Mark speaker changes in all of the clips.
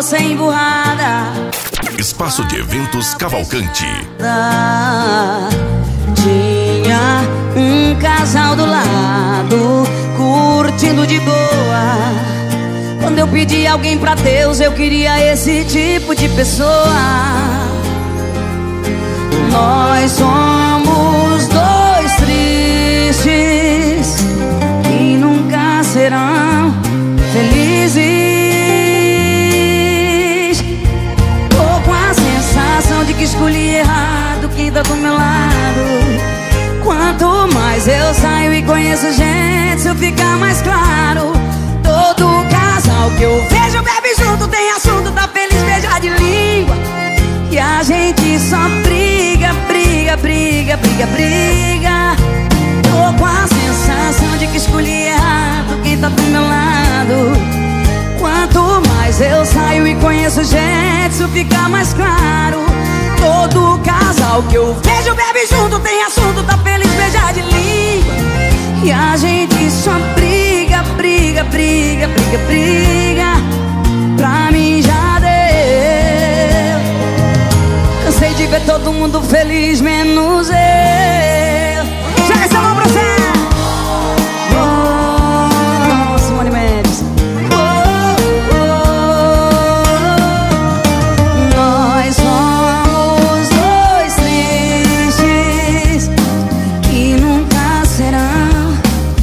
Speaker 1: carroça emburrada.
Speaker 2: Espaço de Eventos Cavalcante.
Speaker 1: Tinha um casal do lado, curtindo de boa. Quando eu pedi alguém pra Deus, eu queria esse tipo de pessoa. Nós somos dois tristes que nunca serão felizes. Tô com a sensação de que escolhi errado quem tá do meu lado. Quanto mais eu saio e conheço gente, isso fica mais claro. Todo casal que eu vejo bebe junto, tem assunto, tá feliz, beija de língua. E a gente só briga, briga, briga, briga, briga. Tô com a sensação de que escolhi errado quem tá do meu lado. Quanto mais eu saio e conheço gente, isso fica mais claro. Todo casal que eu vejo bebe junto, tem assunto, tá feliz, beija de língua. E a gente só briga, briga, briga, briga, briga. Pra mim já deu. Cansei de ver todo mundo feliz, menos eu. Joga essa mão pra você. Oh, Simone Mendes. Oh, oh, oh. Nós somos dois tristes que nunca serão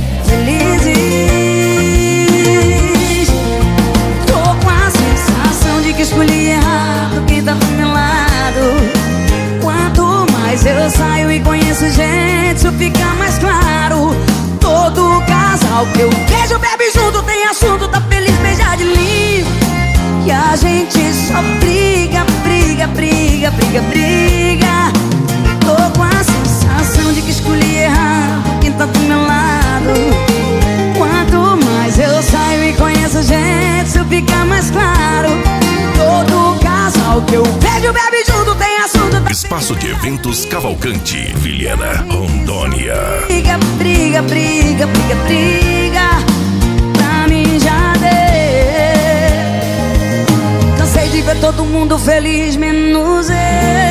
Speaker 1: felizes. Tô com a sensação de que escolhi errado quem tá do meu lado. Quanto mais eu saio e conheço gente, isso fica mais claro. Todo casal que eu vejo bebe junto, tem assunto, tá feliz, beija de língua. E a gente só briga, briga, briga, briga, briga. Tô com a sensação de que escolhi errado quem tá do meu lado. Quanto mais eu saio e conheço gente, isso fica mais claro. Todo casal que eu vejo bebe junto, tem assunto, tá
Speaker 2: Espaço de Eventos Cavalcante, Vilhena, Rondônia.
Speaker 1: briga, briga, briga, briga, briga. Pra mim já deu. Cansei de ver todo mundo feliz, menos eu.